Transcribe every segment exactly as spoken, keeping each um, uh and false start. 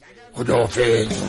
خداحافظ.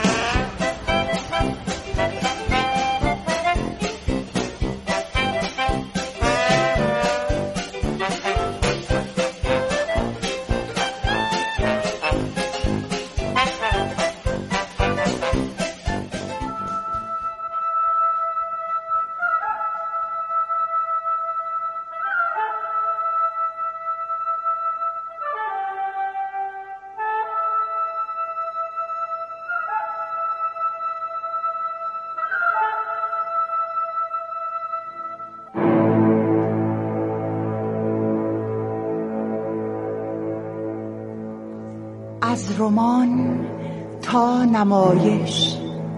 از رمان تا نمایش،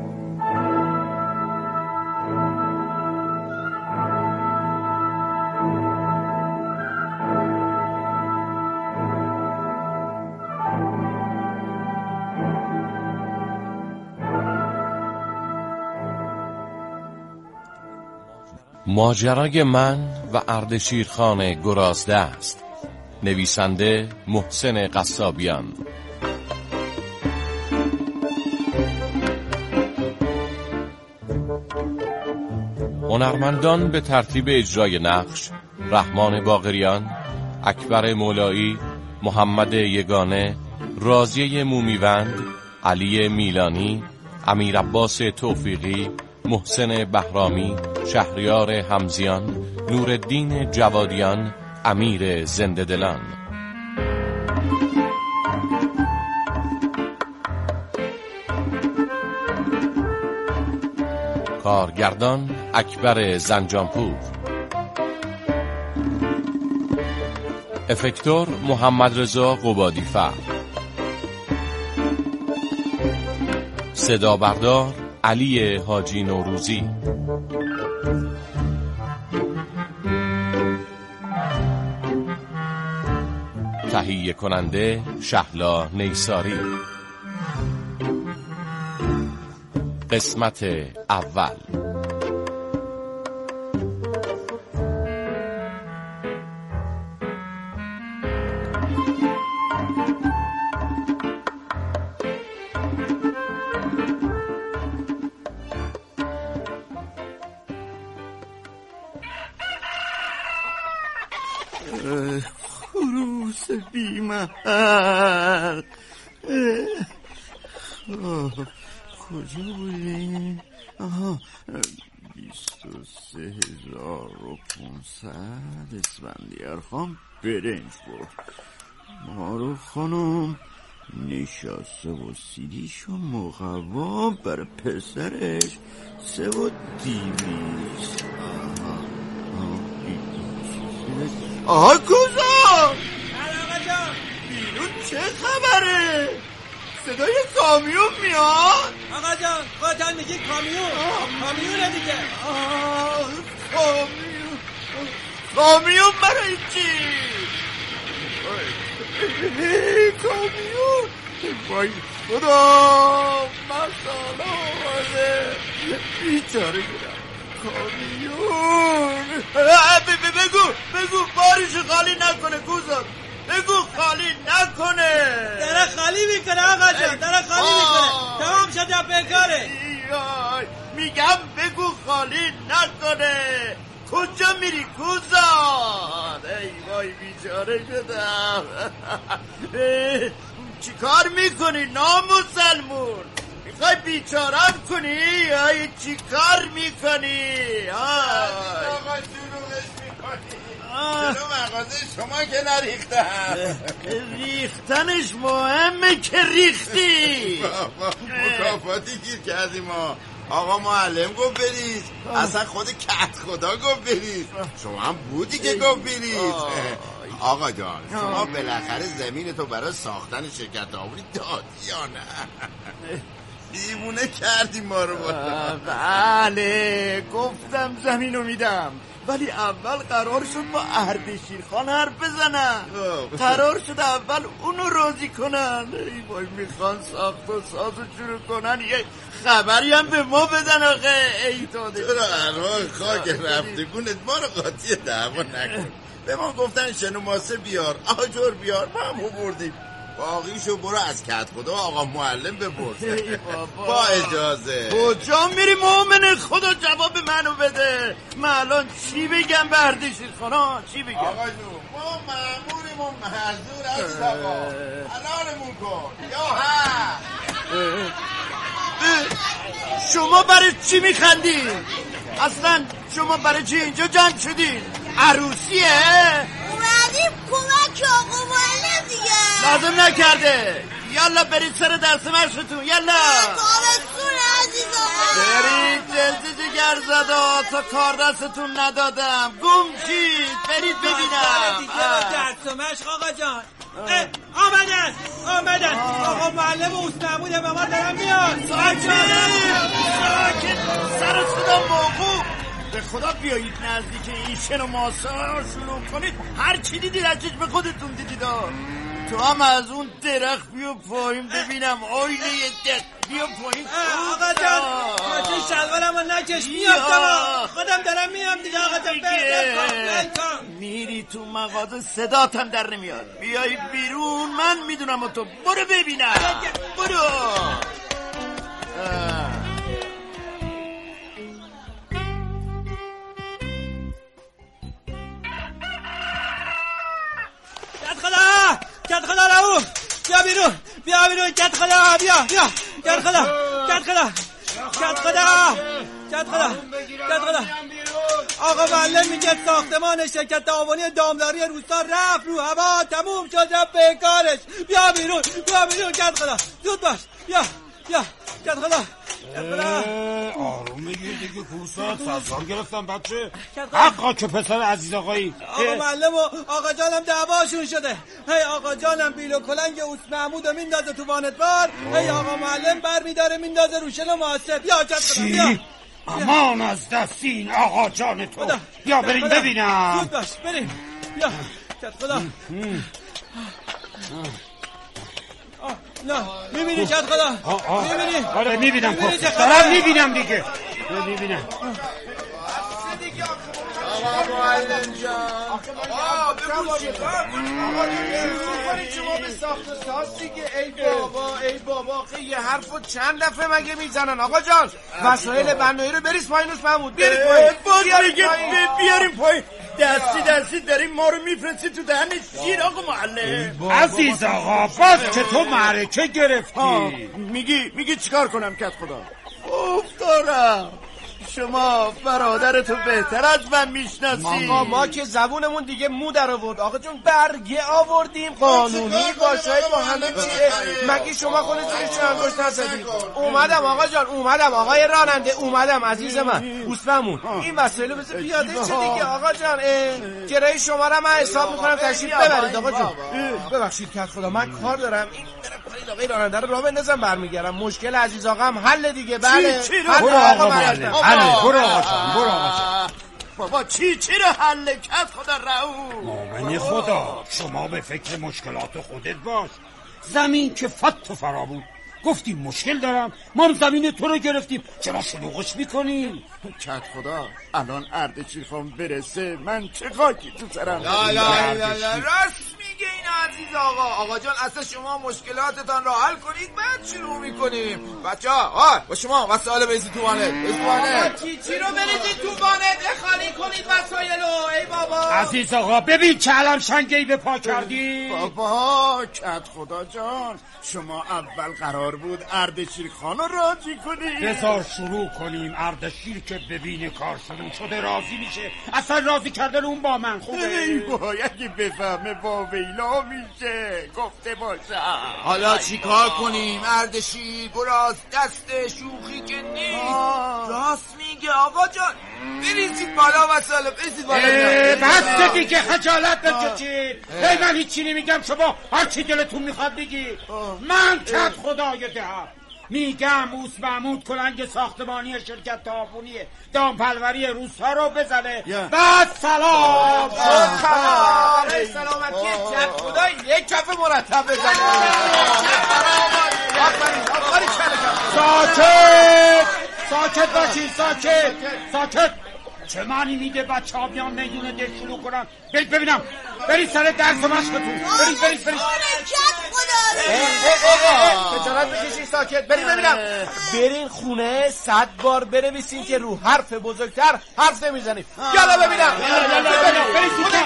ماجرای من و اردشیرخان گرازدست، نویسنده محسن قصابیان. هنرمندان به ترتیب اجرای نقش: رحمان باقریان، اکبر مولایی، محمد یگانه، راضیه مومیوند، علی میلانی، امیر عباس توفیقی، محسن بهرامی، شهریار همزیان، نورالدین جوادیان، امیر زنده‌دلان. کارگردان اکبر زنجانپور. افکتور محمد رضا قبادی فر. صدا بردار علی حاجی نوروزی. تهیه کننده شهلا نیساری. قسمت اول. خروس بیمحل. کجا بودیم؟ آها، بیست و سه هزار و پونصد اسفندیار خان برنج برد. مارو خانم نشاسته و سیدیش و مقوا برای پسرش سه و دیویست. آها کوزا، آقا جان بیرون چه خبره؟ صدای کامیون میاد. آقا جان خودتان میگی کامیون؟ کامیونه دیگه. آه کامیون. کامیون برای چی؟ کامیون. وای خدا، مساله آمده، بیچاره شدم. کامیون. بگو بگو بارش خالی نکنه کوزا، بگو خالی نکنه. داره خالی میکنه آقا جان، داره خالی میکنه. تمام شد بکاره. میگم بگو خالی نکنه. کجا میری کوزا؟ ای وای بیچاره شدم. چی کار میکنی نامسلمون؟ میخوای بیچارم کنی؟ ای چی کار میکنی؟ آقا جنوبش میکنی؟ جلو مغازه شما که نریختن. ریختنش مهمه که ریختی. مکافاتی گیر کردیم ما. آقا معلم گفت برید، اصلا خود کت خدا گفت برید، شما هم بودی که گفت برید. آقا جان شما بالاخره زمین تو برای ساختن شرکت آوری دادی یا نه؟ دیوونه کردی ما رو. بله گفتم زمینو میدم، ولی اول قرار شد با اردشیرخان حرف بزنن. قرار شد اول اونو راضی کنن. ای وای میخوان ساخت و سازو شروع کنن، یه خبری هم به ما بدن. آخه ای داده چرا ارواح خاک رفتگونت ما رو قاطی دعوا نکن. به ما گفتن شنو ماسه بیار، آجر بیار، ما هم بردیم. باقیشو برو از کت خدا آقا معلم بپرس. با اجازه. کجا میری مومن خدا؟ جواب منو بده. من الان چی بگم به اردشیر خانا؟ چی بگم؟ آقا جون ما مأموریم و معذور هست آقا. حلالمون کن یا ها. شما برای چی میخندین؟ اصلا شما برای چی اینجا جمع شدین؟ عروسیه؟ اومدیم کمک آقا معلم دیگه. لازم نکرده. یالا برید سر درس مشقتون. یالا تابستون عزیز آقا. برید جلد جگر زدا تا کار دستتون ندادم. گم شید برید ببینم. دیگه با درس و مشق آقا جان. آمدن آمدن آقا معلم و استعموده به ما دارم میاد. ساکت ساکت سر صدا موقوف. به خدا بیایید نزدیک ایشن و ماسا شروع کنید. هر چی دیدید از چشم خودتون دیدید. تو هم از اون درخت بیا پایین ببینم. آیله درخت بیا پایین. آقا جان ماچه شلوارم رو نکش میافتم. خودم دارم میام دیگه آقا جان. بلکن میری تو مغازه صداتم در نمیاد. بیایی بیرون من میدونم و تو برو ببینم. برو کت خدا رو بیا بیرون بیا بیرون کت خدا بیا بیا کت خدا کت خدا کت خدا کت خدا کت خدا آقا معلم میگه ساختمان شرکت تعاونی دامداری روستا رفت رو هوا تموم شد رفت به کارش. بیا بیرون بیا بیرون کت خدا زود باش بیا بیا کت خدا آروم بگیر دیگه کوسات سازان گرفتم بچه. حقا که پسر عزیز آقایی. آقا معلم و آقا جانم دعواشون شده. هی آقا جانم بیل و کلنگ اوست محمودو میندازه تو وانتبار. هی آقا معلم بر میداره میندازه روشن و محاسب. بیا کت خدا بیا امان از دستین آقا جان تو. بیا بریم ببینم. زود باش بریم بیا کت خدا. نه میبینی کت خدا میبینی؟ آره میبینم دارم میبینم دیگه میبینم. آقا معلم جان آقا بگوشید آقا کنید شما به ساخت و ساز دیگه. ای بابا ای بابا یه حرفو چند دفعه مگه میزنن آقا جان. وسایل بنایی رو بریز پایین روز محمود. برید پایین بیاریم پایین. دستی دستی داریم ما رو میفرستی تو دهن شیر آقا معلم. عزیز آقا باز که تو معرکه گرفتی. میگی میگی چیکار کنم کت خدا؟ خوب دارم. شما برادرتو بهتر از من میشناسی. آقا ما که زبونمون دیگه مو در آورد آقا جون. برگه آوردیم قانونی باشای با همه چیه. مگه شما خودت زیرش انگشت نزدی؟ اومدم آقا جان اومدم آقای راننده اومدم عزیز من اوسممون. این وسایل بذار پیاده چه دیگه آقا جان. کرایه شما رو من حساب میکنم تشریف ببرید آقا جان. ببخشید کت خدا من کار دارم. این برای آقای راننده رو راه بندازم برمیگردم. مشکل عزیز آقا هم حل دیگه. بله برو آقا معلم برو آقا جان برو آقا جان. بابا چی چی رو حل کت خدا رئو؟ مومن خدا شما به فکر مشکلات خودت باش. زمین که فت و فرا بود گفتیم مشکل دارم ما هم زمین تو رو گرفتیم چرا شلوغش میکنیم؟ کت خدا الان اردشیر خان برسه من چه خاکی تو سرم. لا لا لا لا راست میگه این عزیز آقا. آقا جان اصلا شما مشکلاتتان رو حل کنید بعد شروع میکنیم. بچه ها با شما وسایل بریزید تو وانت. وانت چی چی رو بریزید تو وانت خالی کنید وسایلو. ای بابا عزیز آقا ببین که علم شنگهی به پا کردی. بابا کت خدا جان شما اول قرار بود اردشیر خان رو راضی کنید. بذار شروع کنیم. اردشیر که ببینه کار شروع شده راضی میشه. اصلا راضی کردن اون با من خوبه. ای بای اگه بفهمه با ویلا میشه گفته باشم. حالا چی کار کنیم اردشیر؟ براز دست شوخی که نیست. راست میگه آقا جان بریزید بالا وسایل بریزید بالا. بس دیگه خجالت بکشید. ای من هیچی نمیگم شما هر چی دلتون میخواد بگید. من کت خدای دهم میگم اوس محمود کلنگ ساختمانی شرکت تعاونی دامپروری روستا رو بزنه. بعد سلام سلام سلامتی کت خدا یک کف مرتب بزنه. ساکت ساکت باشید ساکت ساکت چه معنی میده بچه ها بیان میدون ده شروع کنن؟ برید ببینم، برید سر درس و مشقتون، برید برید برید. خجالت بکشید ساکت، برید ببینم. برین خونه صد بار بنویسین که رو حرف بزرگتر حرف نمیزنید. یالا ببینم. برید زودتر.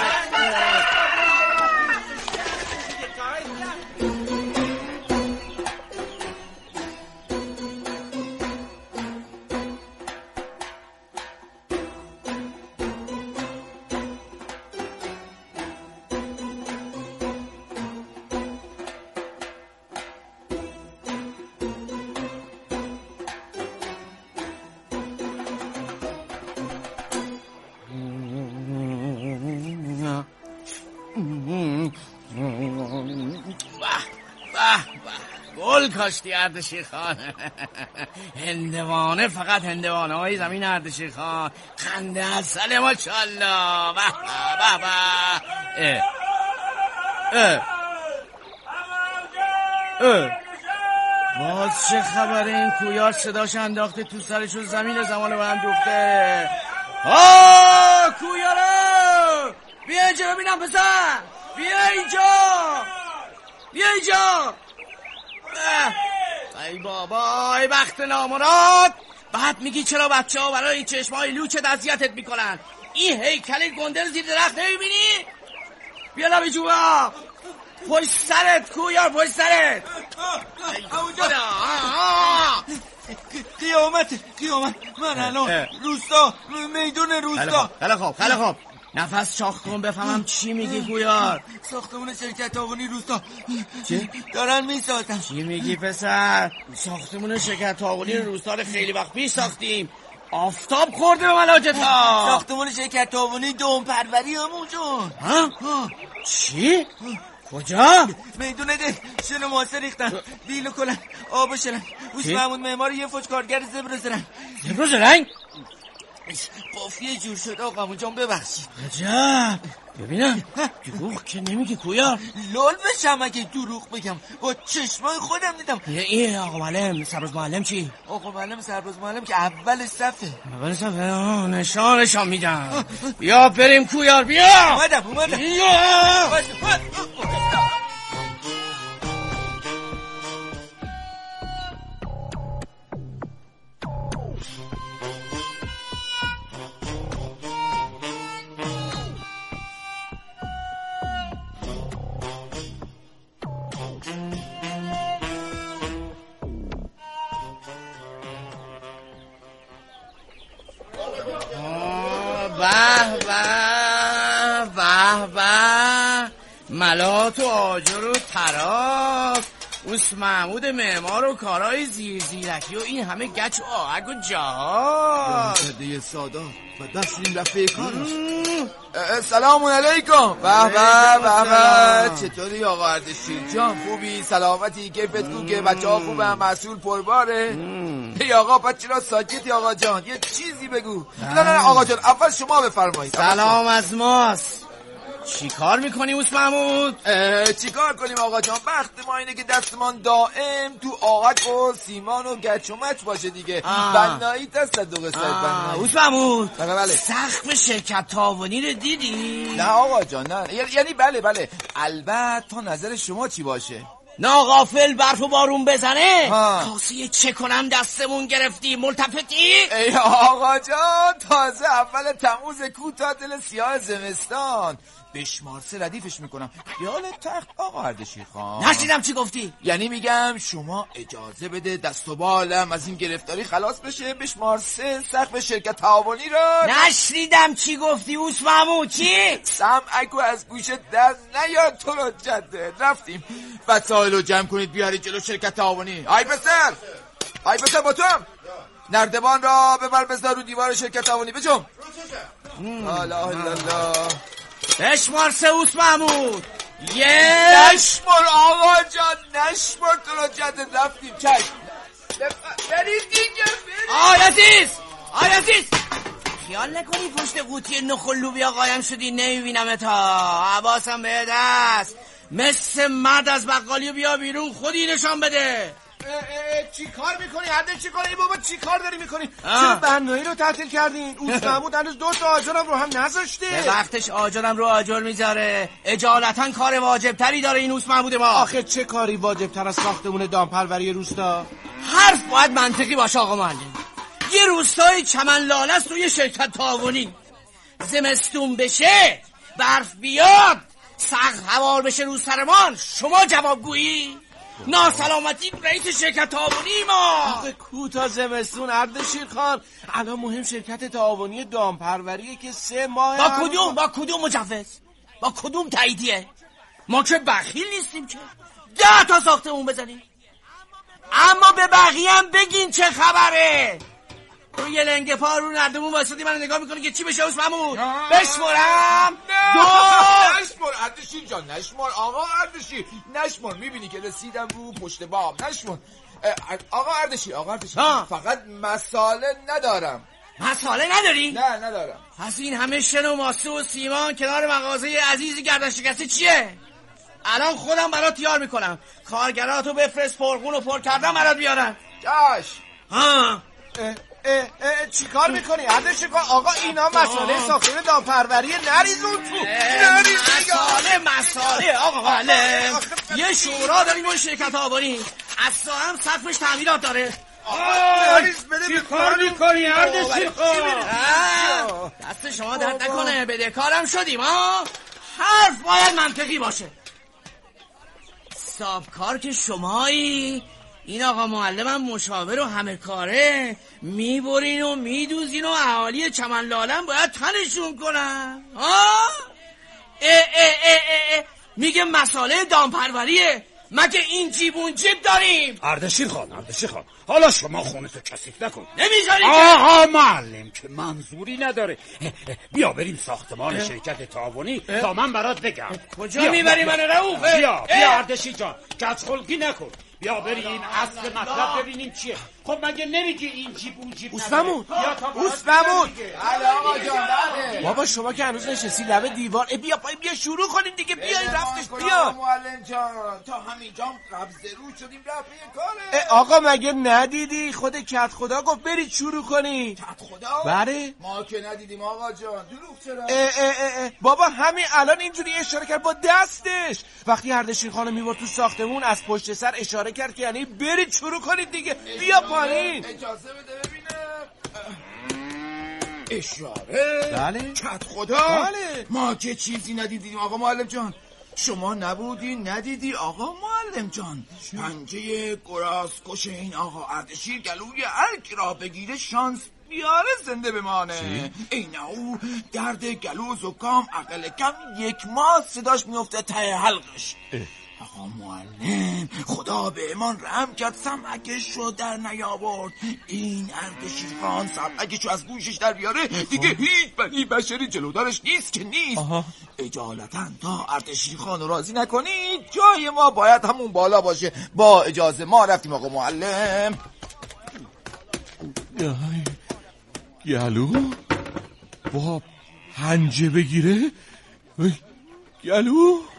گل کاشتی اردشیر خان. هندوانه، فقط هندوانه های زمین اردشیر خان. خنده اصله ماشالله. به به به. اه اه باز چه خبره؟ این کویار صداش انداخته تو سرش و زمین زمان به هم دوخته. آه کویاره بیا اینجا ببینم پسر، بیا اینجا، بیا اینجا. ای بابا، ای بخت نامراد. بعد میگی چرا بچه ها برای این چشمای لوچت اذیتت میکنن؟ این هیکل گندل زیر درخت نمیبینی؟ بیا لبی جوا، پشت سرت کویار، پشت سرت. قیامت قیامت من الان روستا، میدون روستا. خیلی خوب خیلی خوب، نفس چاق کن بفهمم چی میگی گویار. ساختمون شرکت آبونی روستا چی؟ دارن میسازن. چی میگی پسر؟ ساختمون شرکت آبونی روستا رو خیلی وقت پیش ساختیم، آفتاب خورده به ملاجت ها. ساختمون شرکت آبونی دوم پروری همون جون. ها؟ چی؟ کجا؟ میدون ده شن ماسه ریختن، بیل کلن، آب شلن. اوش محمود معمار یه فوج کارگر زبر زرنگ. زبر زرنگ؟ قافیه جور شد آقا جان، ببخشید. عجب. ببینم دروغ که نمیگی کویار. لول بشم اگه دروغ بگم، با چشمای خودم دیدم. این آقا معلم سرباز معلم چی؟ آقا معلم سرباز معلم که اول صفه. اول صفه نشانشان میدم. بیا بریم کویار، بیا. اومدم اومدم بیا. به به به به، ملات و آجر و تراک، اوس محمود معمار و کارهای زیر زیرکی و این همه گچ و آهگ و جهاز. راننده سادا و دستیم رفته کارش. سلام علیکم. به به به به، چطوری آقا اردشیر جان؟ خوبی؟ سلامتی؟ کیفت خوب؟ که بچه ها خوبه؟ مسئول پرباره؟ ای آقا پس چرا ساکتی آقا جان؟ یه چیزی بگو. نه نه آقا جان، اول شما بفرمایید. سلام از ماست. چی کار میکنی اوس محمود؟ چی کار کنیم آقا جان؟ بخت ما اینه که دستمان دائم تو آهک و سیمان و گچ و مچ باشه دیگه. بنایی تصدق است بنایی. اوس محمود، بله بله. سقف شرکت تاوانی رو دیدی؟ نه آقا جان نه، یعنی بله بله، البته تا نظر شما چی باشه؟ ناغافل برف و بارون بزنه کاسه چه کنم دستمون گرفتی ملتفتی؟ ای آقا جان، تازه اول تموز کوتا دل سیاه زمستان بشمار سه ردیفش میکنم. خیال تخت آقا اردشیر خان. نشیدم چی گفتی؟ یعنی میگم شما اجازه بده دست و بالم از این گرفتاری خلاص بشه، بشمار سه سقف شرکت تعاونی را. نشیدم چی گفتی اوس محمود؟ چی؟ سمعکو از گوشت در نیاد تو رو جده. رفتیم وسایل رو جمع کنید بیارید جلو شرکت تعاونی. آی پسر، آی پسر با تو هم نردبان را ببر بذار رو دیوار شرکت تعاونی. بجم الله الله. بشمار سه اوس محمود. یک نشمار آقا جان، نشمار تو رو جده. رفتیم چشم. برید دیگه برید. آی عزیز، آی عزیز، خیال نکنی پشت قوطی نخل لوبیا قایم شدی نمیبینم تا. حواسم بهت هست. مثل مرد از بقالی بیا بیرون، خودی نشان بده. چی کار میکنی؟ حد چی کاری بابا؟ چی کار داری میکنی؟ چرا بنایی رو تعطیل کردین؟ اوست محمود هنوز دو تا آجرم رو هم نذاشته. به وقتش آجرم رو آجر میذاره. اجالتا کار واجب تری داره این اوست محمود ما. آخه چه کاری واجب تر از ساختمون دامپروری روستا؟ حرف باید منطقی باشه آقا معلم. یه روستای چمن لاله است و یه شرکت تعاونی. زمستون بشه، برف بیاد، سقف هوار بشه رو سرمان، شما جوابگویی؟ ناسلامتی رئیس شرکت تعاونی ما. آخه کوتا زمستون اردشیر خان، الان مهم شرکت تعاونی دامپروریه که سه ماه با کدوم با کدوم مجوز؟ با کدوم تاییدیه؟ ما که بخیل نیستیم که ده تا ساختمون بزنیم. اما به بقیه هم بگین چه خبره. تو یه لنگه پا رو نردمون واسطی من نگاه میکنی که چی بشه اوست محمود؟ بشمرم دو. نشمر اردشیر جان، نشمر آقا اردشیر، نشمر. میبینی که رسیدم رو پشت بام. نشمر آقا اردشیر. آقا اردشیر فقط مساله ندارم. مساله نداری؟ نه ندارم. پس این همه شن و ماسه و سیمان کنار مغازه عزیزی گردن شکسته چیه؟ الان خودم برات تیار میکنم. کارگراتو بفرست پرخون و پر کردم برات بیارم. جاش ها اه اه چی کار میکنی؟ عرض کن آقا اینا مسئله ساختمون دامپروری نریزون تو. نریز مسئله مسئله آقا معلم. یه شورا داریم و شرکت آبانی اصلا هم سقفش تعمیرات داره. چی کار میکنی اردشیر خان؟ دست شما درد نکنه، بدهکارم شدیم ها. حرف باید منطقی باشه. سابکار که شمایی، این آقا معلمم مشاور و همه کاره، میبرین و میدوزین و اهالی چمن لالم باید تنشون کنن. ها؟ اه اه اه اه میگه مسئله دامپروریه، مگه این جیب اون جیب داریم؟ اردشیر خان اردشیر خان حالا شما خونتو کثیف نکن. نمیذاری که آقا معلم که منظوری نداره. بیا بریم ساختمان شرکت تعاونی تا من برات بگم. کجا میبری من رؤوف؟ بیا بیا اردشیر جان، کچخلقی نکن. بیا بریم اصل مطلب ببینیم چیه. خب مگه نمیگی این جیب اون جیب اوست محمود اوست محمود بابا شما که هنوز نشستی لبه دیوار. بیا پای بیا شروع کنیم دیگه. بیا این رفتش بیا معلم جان، تا همینجا قبض رو شدیم رفت کاره. آقا مگه ندیدی خود کت خدا گفت برید شروع کنی؟ کت خدا؟ بله ما که ندیدیم آقا جان. دروغ چرا؟ اه اه اه بابا همین الان اینجوری اشاره کرد با دستش. وقتی اردشیر خانو میبرد تو ساختمون از پشت سر اشاره کرد که یعنی برید شروع کنید دیگه. بیا پایین. اجازه بده ببینم. اشاره؟ بله کت خدا؟ بله. ما که چیزی ندیدیم آقا معلم جان. شما نبودی ندیدی آقا معلم جان. پنجه گراز کش این آقا اردشیر گلوی هر کی را بگیره شانس بیاره زنده بمانه. این او درد گلو زکام اقل کم یک ماه صداش میفته ته حلقش. آقا معلم خدا به امان رحم کرد، سمعکش رو در نیاورد. این اردشیر خان سمعکش رو از گوشش در بیاره دیگه هیچ بنی بشری جلودارش نیست که نیست. اجالتا تا اردشیر خان رو راضی نکنید جای ما باید همون بالا باشه. با اجازه ما رفتیم آقا معلم. گلو با پنجه بگیره؟ گلو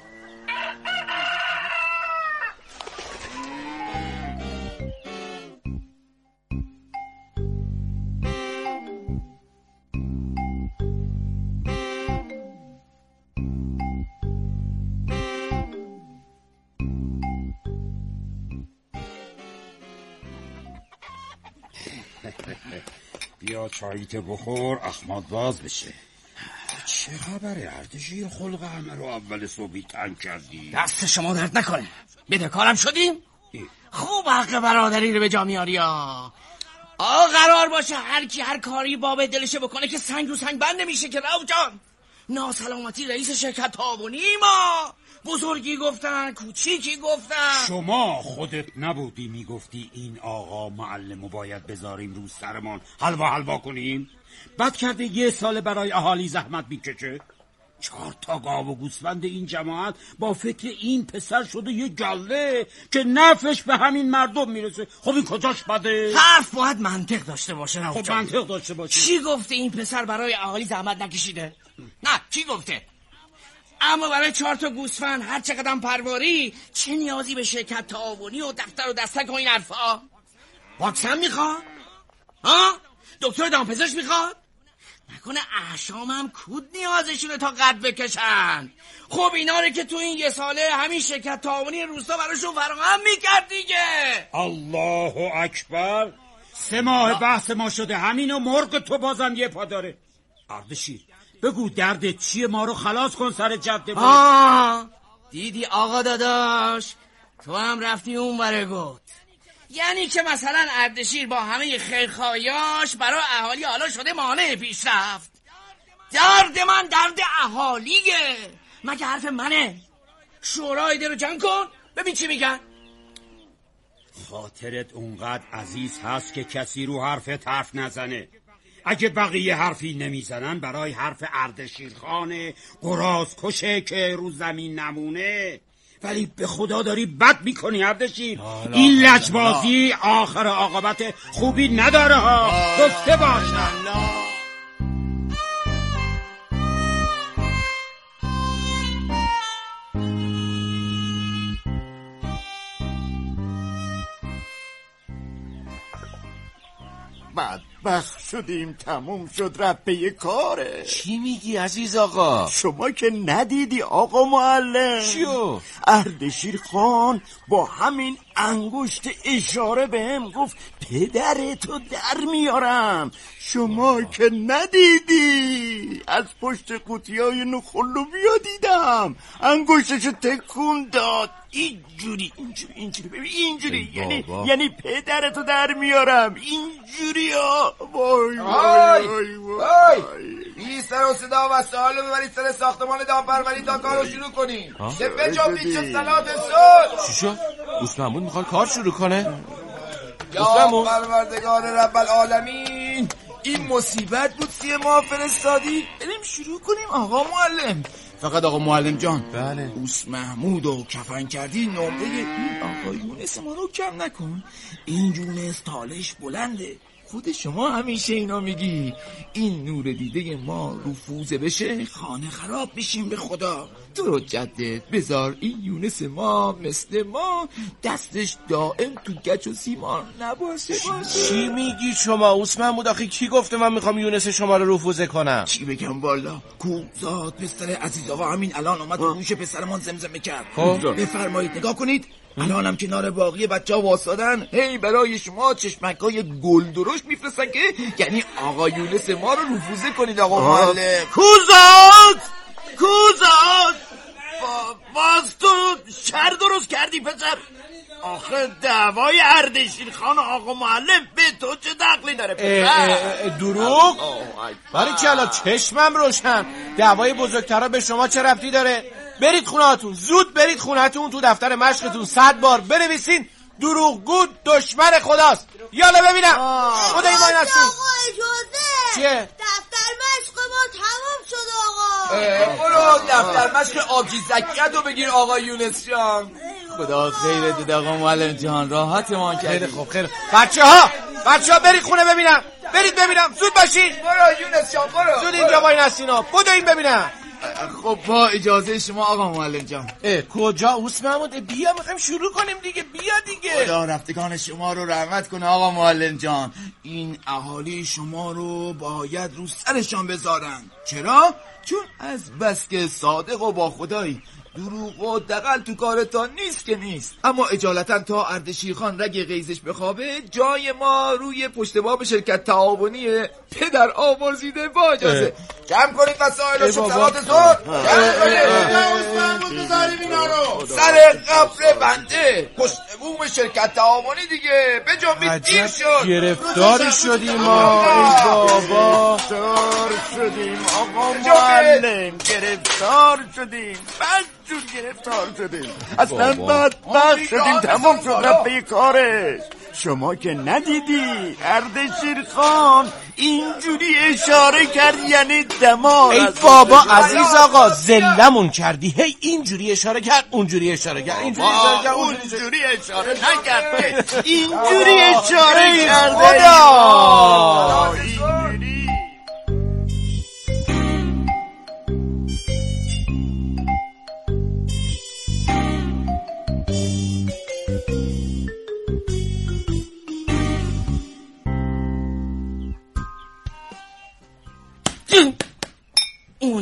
بیا چاییت بخور احمد باز بشه. چه خبره اردشیر؟ خلق همه رو اول صبحی تنگ کردی. دست شما درد نکنه، بدهکارم شدیم. خوب حق برادری رو به جا میاری. آقا قرار باشه هر کی هر کاری باب دلشه بکنه که سنگ رو سنگ بند نمیشه که رؤوف جان. ناسلامتی رئیس شرکت تعاونی ما. بزرگی گفتن کوچیکی گفتن. شما خودت نبودی میگفتی این آقا معلمو باید بذاریم رو سرمان حلوا حلوا کنیم؟ بد کرده یه سال برای اهالی زحمت میکشه. چهار تا گاو و گوسفند این جماعت با فکر این پسر شده یه گله که نفعش به همین مردم میرسه. خب این کجاش بده؟ حرف باید منطق داشته باشه. نه خب منطق داشته باشه. چی گفته این پسر برای اهالی زحمت نکشیده؟ نه چی گفته؟ اما برای چهار تا گوسفند هر چقدر پرواری چه نیازی به شرکت تعاونی و دفتر و دستک و این حرفا؟ واکسن میخواد؟ ها؟ دکتر دامپزشک میخواد؟ نکنه احشامم کود نیازشونه تا قد بکشن؟ خب اینا رو که تو این یه ساله همین شرکت تعاونی روستا براشون فراهم میکرد دیگه. الله اکبر. سه ماه بحث ما شده همینو مرغ تو بازم یه پا داره. اردشیر بگو دردت چیه، ما رو خلاص کن سر جاده. آه دیدی آقا داداش، تو هم رفتی اون بره گفت. یعنی که مثلا اردشیر با همه خیرخواهیاش برای اهالی حالا شده مانع پیشرفت. درد من درد اهالیه، مگه حرف منه؟ شورای ده رو جمع کن ببین چی میگن. خاطرت اونقدر عزیز هست که کسی رو حرفت حرف نزنه. اگه بقیه حرفی نمیزنن برای حرف اردشیرخان گراز کشه که رو زمین نمونه. ولی به خدا داری بد میکنی اردشیر. این لجبازی آخر عاقبت خوبی نداره ها، گفته باشم. بدبخت شدیم، تموم شد، رفت به یه کاره. چی میگی عزیز آقا؟ شما که ندیدی آقا معلم؟ چیو؟ اردشیر خان با همین انگشت اشاره بهم گفت پدرتو در میارم. شما که ندیدی؟ از پشت قوطیای نخلوبیا دیدم انگشتشو تکون داد، اینجوری اینجوری اینجوری ببین اینجوری، یعنی یعنی پدرتو در میارم اینجوری ها. وای وای وای وای. بی سر و صدا و سوالو ببرید سر ساختمان دامپروری تا کارو شروع کنیم. سپه جا بیچه صلات صد. چی شد؟ دوست محمود میخواد کار شروع کنه؟ یا پروردگار رب العالمین، این مصیبت بود سی ما فرستادی. بریم شروع کنیم آقا معلم. فقط آقا معلم جان، بله اوس محمود و کفن کردی نمره این آقا یونس ما رو کم نکن. این یونس تالش بلنده، خود شما همیشه اینا میگی. این نور دیده ما رفوزه بشه خانه خراب بشیم. به خدا تو رو جدت بذار این یونس ما مثل ما دستش دائم تو گچ و سیمان نباشه. چی میگی شما اوس محمود؟ آخه کی گفته من میخوام یونس شما رو رفوزه کنم؟ چی بگم والا، کوزاد پسر عزیز آقا همین الان اومد تو گوش پسرمان زمزمه کرد. بفرمایید نگاه کنید، الانم کنار باقی بچه ها واسادن هی برای شما چشمکای گل درشت میفرستن که یعنی آقا یونس ما رو رفوزه کنید. آقا معلم کوزاد کوزاد باز تو شر درست کردی پسر. آخه دعوای اردشیر خان و آقا معلم به تو چه دخلی داره پسر؟ دروغ؟ برای که الان چشمم روشن، دعوای بزرگترها به شما چه ربطی داره؟ برید خونهاتون، زود برید خونهاتون، تو دفتر مشقتون صد بار بنویسین دروغگو دشمن خداست. یالا ببینم خدا ایمان هستیم. آقا اجازه چیه؟ دفتر مشق ما تمام شد آقا. برو دفتر مشق آبجی زکیت رو بگیر آقا یونس جان. خدا خیرت بده آقا معلم جان، راحت ما کردی. خیلی خوب خیلی بچه ها بچه ها برید خونه ببینم، برید ببینم، زود باشین. برو یونس جان برو، زود اینجا باین هستین ها، بدو این ببینم. خب با اجازه شما آقا معلم جان. اه کجا اوس محمود؟ بیا میخوایم شروع کنیم دیگه، بیا دیگه. خدا رفتگان شما رو رحمت کنه آقا معلم جان. این اهالی شما رو باید رو سرشان بذارن. چرا؟ چون از بس که صادق و با خدایی، دروغ و دغل تو کارتان نیست که نیست. اما اجالتا تا اردشیر خان رگ غیظش بخوابه جای ما روی پشت باب شرکت تعاونی پدر آوازیده با اجازه جمع کنید وسایل و شکلات زود جمع کنید سر قبر بنده پشت بوم شرکت تعاونی دیگه به جنبید دیر شد. گرفتاری شدیم ما ای بابا، گرفتار شدیم آقا معلم، گرفتار شدیم، بدجور گرفتار شدیم، اصلا بدبخت شدیم، تمام شد رفت به کارش. شما که ندیدی اردشیر خان اینجوری اشاره کرد یعنی دمار. ای بابا عزیز آقا زلمون کردی، هی اینجوری اشاره کرد اونجوری اشاره کرد اینجوری اشاره کرد اونجوری اشاره نکرد، اینجوری اشاره کرد. خدا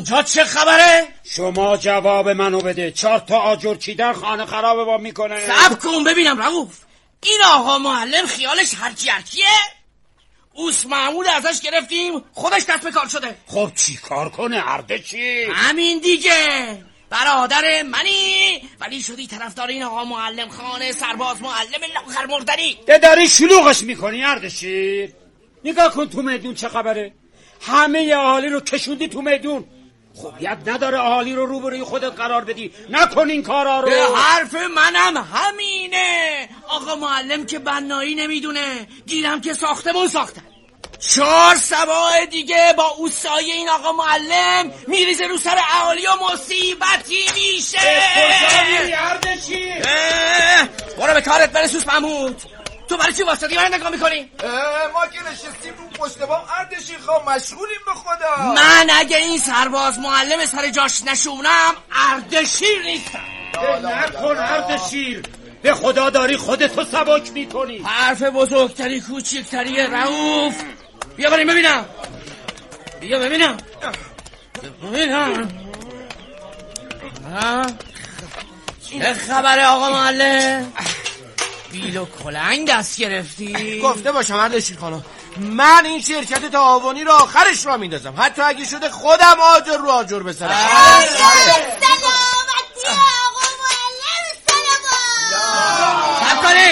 اونجا چه خبره؟ شما جواب منو بده. چهار تا آجر چیدن خانه خراب با میکنه. صبر کن ببینم رؤوف. این آقا معلم خیالش هرچی هرچیه؟ اوس محمود ازش گرفتیم خودش دست به کار شده. خب چی کار کنه اردشیر؟ همین دیگه، برادر منی ولی شدی طرفدار این آقا معلم خانه سرباز معلم لاغر مردنی. ده داری شلوغش میکنی اردشیر. نگاه کن تو میدون چه خبره. همه اهالی رو کشوندی تو میدون. خوبیت نداره اهالی رو روبروی خودت قرار بدی. نکن این کارا رو. به حرف منم همینه. آقا معلم که بنایی نمیدونه، گیرم که ساختمون ساختن. چهار سباه دیگه با اوسای این آقا معلم میریزه رو سر اهالی و مصیبتی میشه. برو به کارت برسوس محمود. تو برای چی واسطی من نگاه میکنی؟ ما که نشستیم رو پشت بام اردشیر خان، مشغولیم به خدا. من اگه این سرباز معلم سر جاش نشونم اردشیر نیستم. نکن اردشیر، به خدا داری خودتو سبک میکنی. حرف بزرگتری کوچکتری رؤوف. بیا بریم ببینم. بیا ببینم ببینم چه خبره آقا معلم؟ بیل و کلنگ دست گرفتی؟ گفته باشم اردشیر خانم، من این شرکت تعاونی رو آخرش را میندازم، حتی اگه شده خودم آجر رو آجر بسرم. سلامتی آقا معلم سلام. سب کنی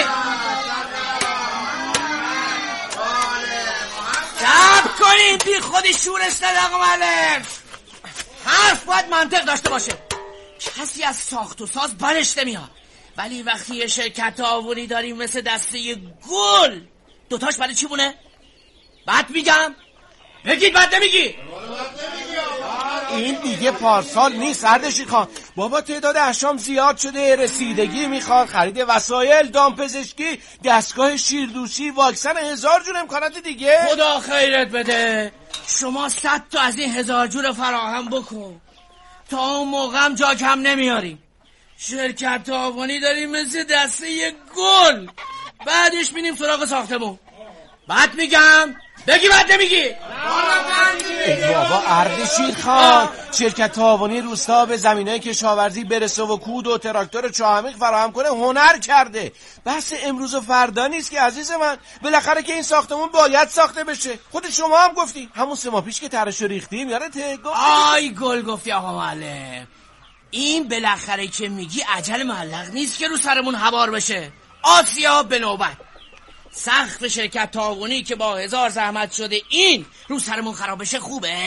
سب کنی بی خودی شورش نده آقا معلم. حرف باید منطق داشته باشه. کسی از ساخت و ساز برش نمیاد، ولی وقتی یه شرکت تعاونی داریم مثل دسته گل، دوتاش برای چی مونه؟ بعد میگم بگید بعد نمیگی. این دیگه پارسال نیست اردشیر خان. بابا تعداد اشام زیاد شده، رسیدگی میخواد، خرید وسایل، دامپزشکی، دستگاه شیردوسی، واکسن، هزار جور امکانات دیگه. خدا خیرت بده. شما صد تا از این هزار جور فراهم بکن، تا اون موقع هم جا کم نمیاریم. شرکت تعاونی داریم مثل دسته گل، بعدش میریم سراغ ساختمون. بعد میگم بگی بعد نمیگی. بابا اردشیر خان، شرکت تعاونی روستا به زمینای کشاورزی برسه و کود و تراکتور چاهمیق فراهم کنه هنر کرده. بحث امروز و فردا نیست که عزیز من. بالاخره که این ساختمون باید ساخته بشه. خود شما هم گفتی همون سه ماه پیش که طرحشو ریختیم یادته؟ آی گل گفتی آقا معلم. این بالاخره که میگی عجل معلق نیست که رو سرمون هوار بشه. آسیا به نوبت. سقف شرکت تعاونی که با هزار زحمت شده این رو سرمون خراب بشه خوبه؟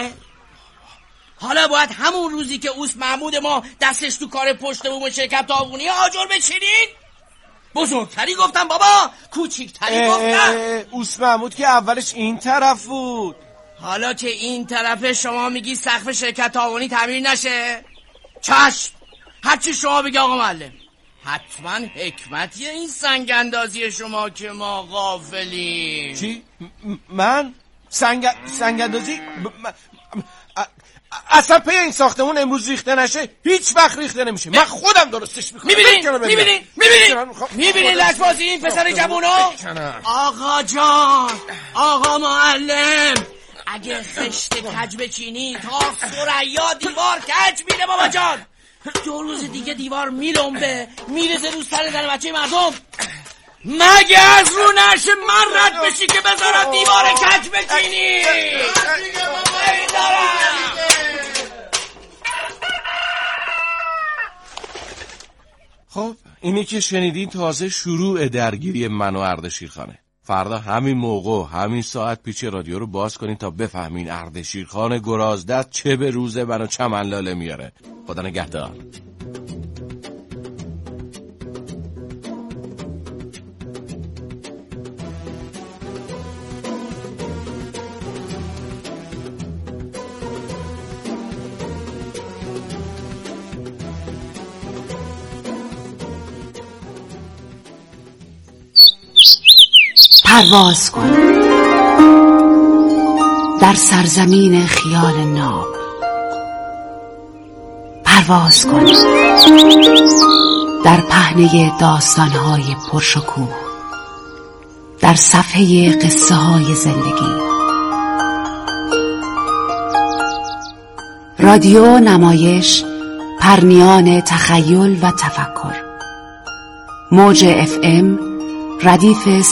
حالا باید همون روزی که اوس محمود ما دستش تو کار پشت بوم شرکت تعاونی آجر بچینین؟ بزرگتری گفتم بابا، کوچیکتری گفتم. اوس محمود که اولش این طرف بود. حالا که این طرف شما میگی سقف شرکت تعاونی تعمیر نشه؟ چشم، هرچی شما بگی آقا معلم. حتما حکمتیه این سنگ اندازی شما که ما غافلیم. چی؟ من؟ سنگ سنگ اندازی؟ اصلا پی این ساختمون امروز ریخته نشه هیچ وقت ریخته نمیشه. من خودم درستش میکنم. میبینی؟ میبینی؟ میبینی؟ میبینی لجبازی این پسر جوونا؟ آقا جان، آقا معلم، اگه خشت کج بچینی تا ثریا دیوار کج میره بابا جان. دو روز دیگه دیوار میلنبه میرزه رو سر زن بچه مردم. مگه از رو نشه من رد بشی که بذارم دیوار کج بچینی؟ خب اینی که شنیدین تازه شروع درگیری من و اردشیر خانه. فردا همین موقع همین ساعت پیچ رادیو رو باز کنین تا بفهمین اردشیر خان گرازدست چه به روز منو چمن لاله میاره. خدا نگهدار. پرواز کن در سرزمین خیال ناب. پرواز کن در پهنه داستان‌های پرشکوه، در صفحه قصه‌های زندگی. رادیو نمایش پرنیان تخیل و تفکر. موج اف ام ردیف